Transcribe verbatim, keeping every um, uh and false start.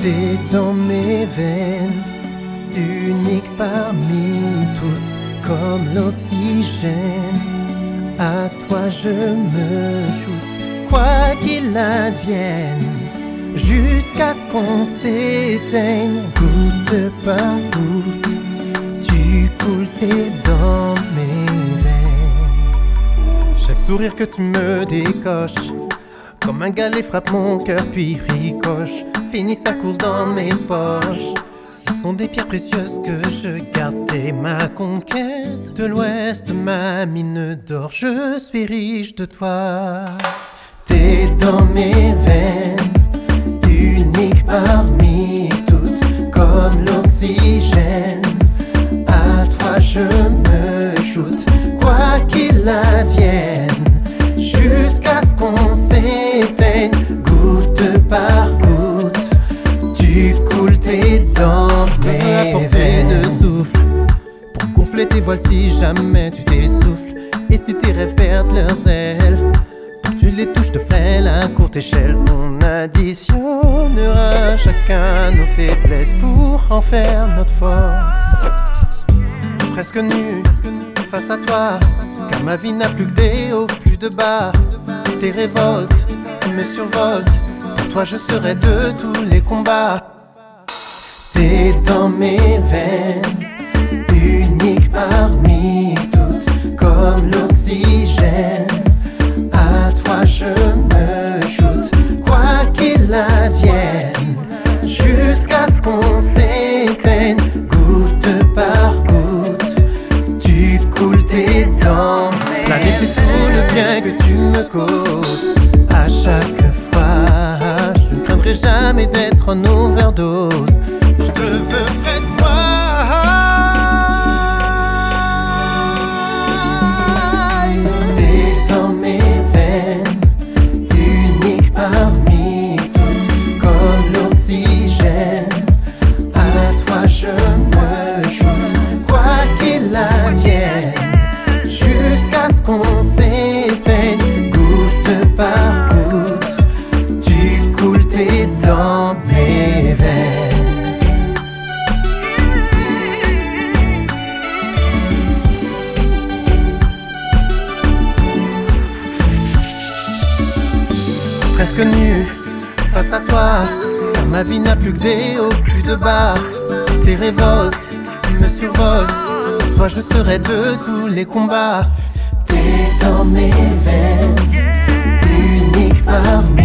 T'es dans mes veines, unique parmi toutes, comme l'oxygène. À toi je me shoote, quoi qu'il advienne, jusqu'à ce qu'on s'éteigne. Goutte par goutte, tu coules, t'es dans mes veines. Chaque sourire que tu me décoches, comme un galet frappe mon cœur puis ricoche, finit sa course dans mes poches. Ce sont des pierres précieuses que je garde, t'es ma conquête. De l'ouest, ma mine d'or, je suis riche de toi. T'es dans mes veines, unique parmi toutes, comme l'oxygène. À toi je me shoote, quoi qu'il advienne, jusqu'à ce qu'on s'éteigne. Goutte par goutte, tu coules, t'es dans mes veines. De souffle pour gonfler tes voiles si jamais tu t'essouffles. Et si tes rêves perdent leurs ailes, pour que tu les touches de frêle à courte échelle. On additionnera chacun nos faiblesses pour en faire notre force. Presque nu face à toi, car ma vie n'a plus que des hauts, plus de bas. Tes révoltes me survoltent, pour toi je serai de tous les combats. T'es dans mes veines, unique parmi toutes, comme l'oxygène. À toi je me shoote, quoi qu'il advienne, jusqu'à ce qu'on s'éteigne. Goutte par goutte, tu coules, t'es dans mes veines. Planer c'est tout le bien que tu me causes. À chaque fois, je ne craindrai jamais d'être en overdose. Je te veux près de moi. T'es dans mes veines, unique parmi toutes, comme l'oxygène. À toi je me shoote, quoi qu'il advienne, jusqu'à ce qu'on s'éteigne. Goutte par goutte, tu coules, t'es dans mes veines. Presque nu face à toi, car ma vie n'a plus que des hauts, plus de bas. Tes révoltes me survoltent, pour toi je serai de tous les combats. T'es dans mes veines, unique parmi